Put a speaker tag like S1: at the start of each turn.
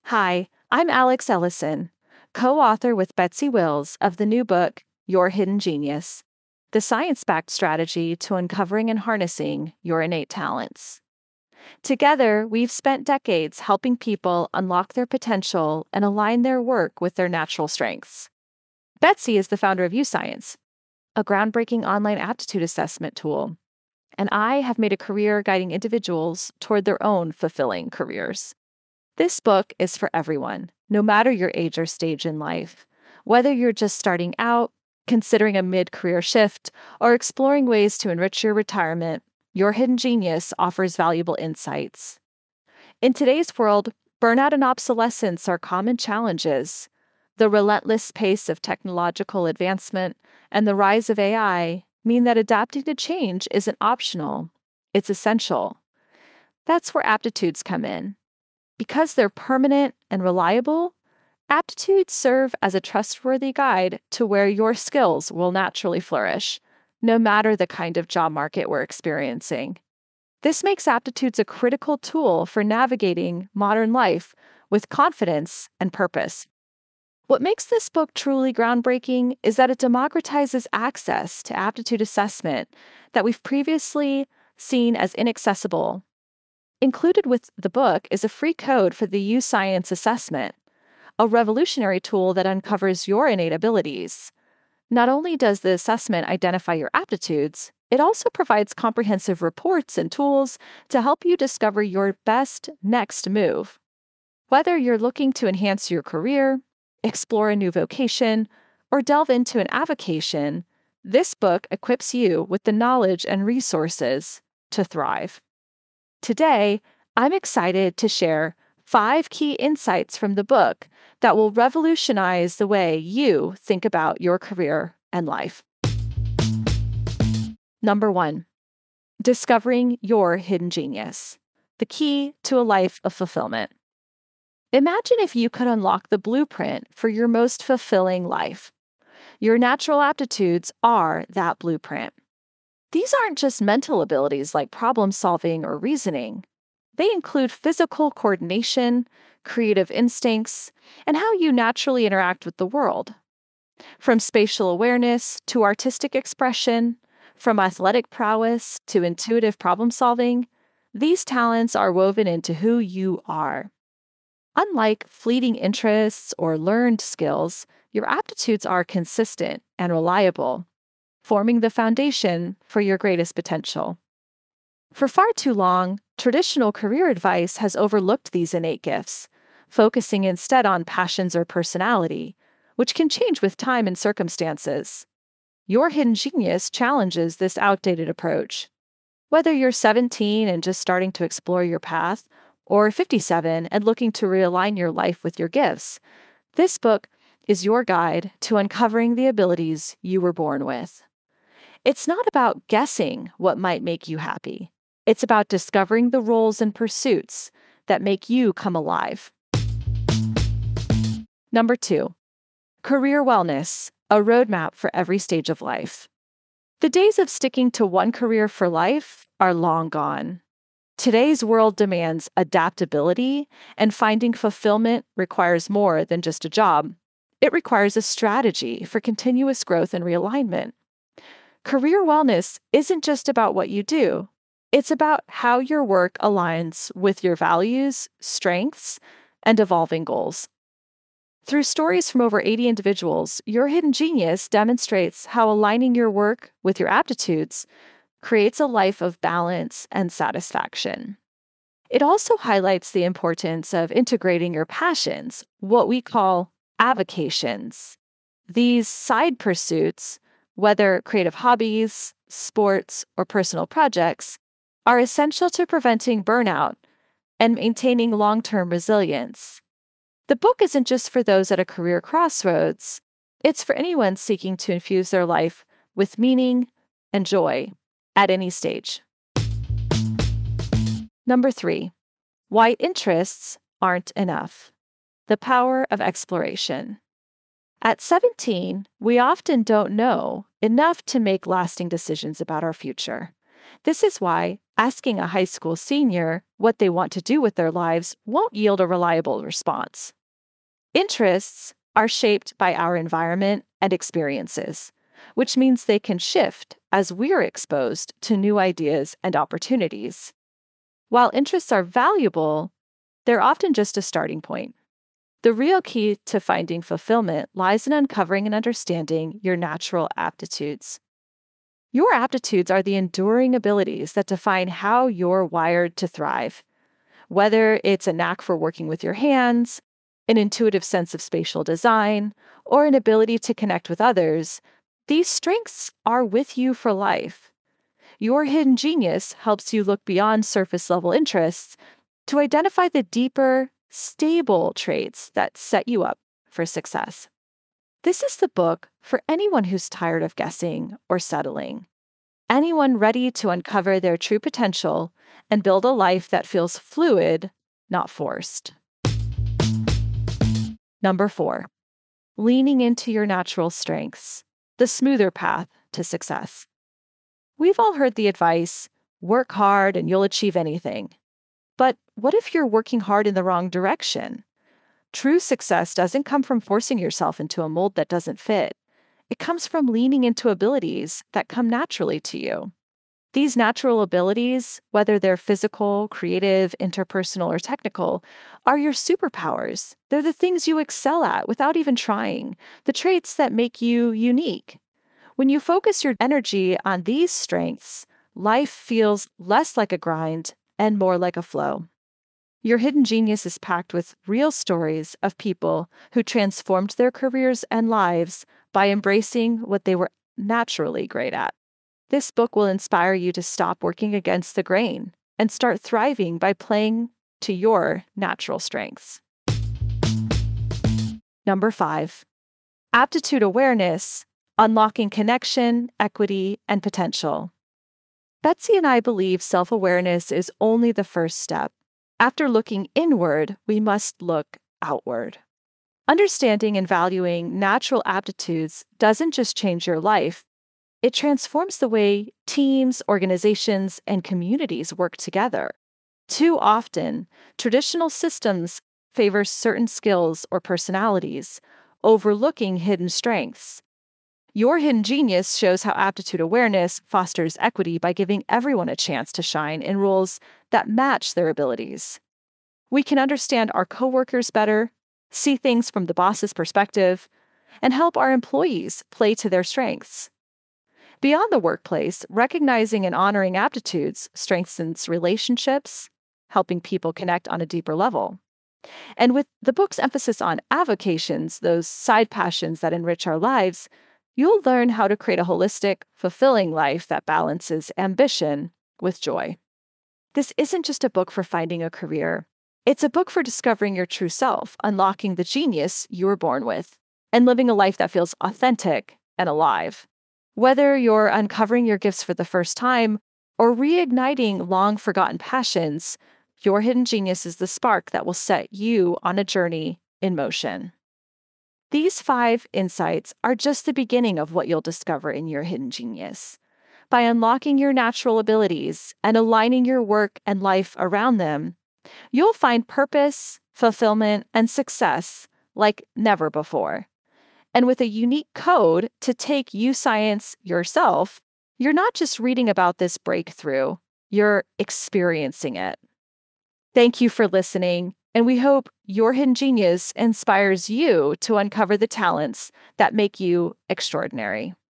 S1: Hi, I'm Alex Ellison, co-author with Betsy Wills of the new book, Your Hidden Genius, the science-backed strategy to uncovering and harnessing your innate talents. Together, we've spent decades helping people unlock their potential and align their work with their natural strengths. Betsy is the founder of UScience, a groundbreaking online aptitude assessment tool, and I have made a career guiding individuals toward their own fulfilling careers. This book is for everyone, no matter your age or stage in life. Whether you're just starting out, considering a mid-career shift, or exploring ways to enrich your retirement, Your Hidden Genius offers valuable insights. In today's world, burnout and obsolescence are common challenges. The relentless pace of technological advancement and the rise of AI mean that adapting to change isn't optional, it's essential. That's where aptitudes come in. Because they're permanent and reliable, aptitudes serve as a trustworthy guide to where your skills will naturally flourish, no matter the kind of job market we're experiencing. This makes aptitudes a critical tool for navigating modern life with confidence and purpose. What makes this book truly groundbreaking is that it democratizes access to aptitude assessment that we've previously seen as inaccessible. Included with the book is a free code for the UScience assessment, a revolutionary tool that uncovers your innate abilities. Not only does the assessment identify your aptitudes, it also provides comprehensive reports and tools to help you discover your best next move. Whether you're looking to enhance your career, explore a new vocation, or delve into an avocation, this book equips you with the knowledge and resources to thrive. Today, I'm excited to share 5 key insights from the book that will revolutionize the way you think about your career and life. Number 1, discovering your hidden genius, the key to a life of fulfillment. Imagine if you could unlock the blueprint for your most fulfilling life. Your natural aptitudes are that blueprint. These aren't just mental abilities like problem solving or reasoning. They include physical coordination, creative instincts, and how you naturally interact with the world. From spatial awareness to artistic expression, from athletic prowess to intuitive problem solving, these talents are woven into who you are. Unlike fleeting interests or learned skills, your aptitudes are consistent and reliable, forming the foundation for your greatest potential. For far too long, traditional career advice has overlooked these innate gifts, focusing instead on passions or personality, which can change with time and circumstances. Your hidden genius challenges this outdated approach. Whether you're 17 and just starting to explore your path, or 57 and looking to realign your life with your gifts, this book is your guide to uncovering the abilities you were born with. It's not about guessing what might make you happy. It's about discovering the roles and pursuits that make you come alive. Number 2, career wellness, a roadmap for every stage of life. The days of sticking to one career for life are long gone. Today's world demands adaptability, and finding fulfillment requires more than just a job. It requires a strategy for continuous growth and realignment. Career wellness isn't just about what you do. It's about how your work aligns with your values, strengths, and evolving goals. Through stories from over 80 individuals, Your Hidden Genius demonstrates how aligning your work with your aptitudes creates a life of balance and satisfaction. It also highlights the importance of integrating your passions, what we call avocations. These side pursuits, whether creative hobbies, sports, or personal projects, are essential to preventing burnout and maintaining long-term resilience. The book isn't just for those at a career crossroads. It's for anyone seeking to infuse their life with meaning and joy at any stage. Number 3, why interests aren't enough. The power of exploration. At 17, we often don't know enough to make lasting decisions about our future. This is why Asking a high school senior what they want to do with their lives won't yield a reliable response. Interests are shaped by our environment and experiences, which means they can shift as we're exposed to new ideas and opportunities. While interests are valuable, they're often just a starting point. The real key to finding fulfillment lies in uncovering and understanding your natural aptitudes. Your aptitudes are the enduring abilities that define how you're wired to thrive. Whether it's a knack for working with your hands, an intuitive sense of spatial design, or an ability to connect with others, these strengths are with you for life. Your hidden genius helps you look beyond surface level interests to identify the deeper, stable traits that set you up for success. This is the book for anyone who's tired of guessing or settling. Anyone ready to uncover their true potential and build a life that feels fluid, not forced. Number 4, leaning into your natural strengths, the smoother path to success. We've all heard the advice, work hard and you'll achieve anything. But what if you're working hard in the wrong direction? True success doesn't come from forcing yourself into a mold that doesn't fit. It comes from leaning into abilities that come naturally to you. These natural abilities, whether they're physical, creative, interpersonal, or technical, are your superpowers. They're the things you excel at without even trying, the traits that make you unique. When you focus your energy on these strengths, life feels less like a grind and more like a flow. Your hidden genius is packed with real stories of people who transformed their careers and lives by embracing what they were naturally great at. This book will inspire you to stop working against the grain and start thriving by playing to your natural strengths. Number 5, aptitude awareness, unlocking connection, equity, and potential. Betsy and I believe self-awareness is only the first step. After looking inward, we must look outward. Understanding and valuing natural aptitudes doesn't just change your life, it transforms the way teams, organizations, and communities work together. Too often, traditional systems favor certain skills or personalities, overlooking hidden strengths. Your hidden genius shows how aptitude awareness fosters equity by giving everyone a chance to shine in roles that match their abilities. We can understand our coworkers better, see things from the boss's perspective, and help our employees play to their strengths. Beyond the workplace, recognizing and honoring aptitudes strengthens relationships, helping people connect on a deeper level. And with the book's emphasis on avocations, those side passions that enrich our lives, you'll learn how to create a holistic, fulfilling life that balances ambition with joy. This isn't just a book for finding a career. It's a book for discovering your true self, unlocking the genius you were born with, and living a life that feels authentic and alive. Whether you're uncovering your gifts for the first time or reigniting long-forgotten passions, your hidden genius is the spark that will set you on a journey in motion. These 5 insights are just the beginning of what you'll discover in your hidden genius. By unlocking your natural abilities and aligning your work and life around them, you'll find purpose, fulfillment, and success like never before. And with a unique code to take UScience yourself, you're not just reading about this breakthrough, you're experiencing it. Thank you for listening, and we hope your hidden genius inspires you to uncover the talents that make you extraordinary.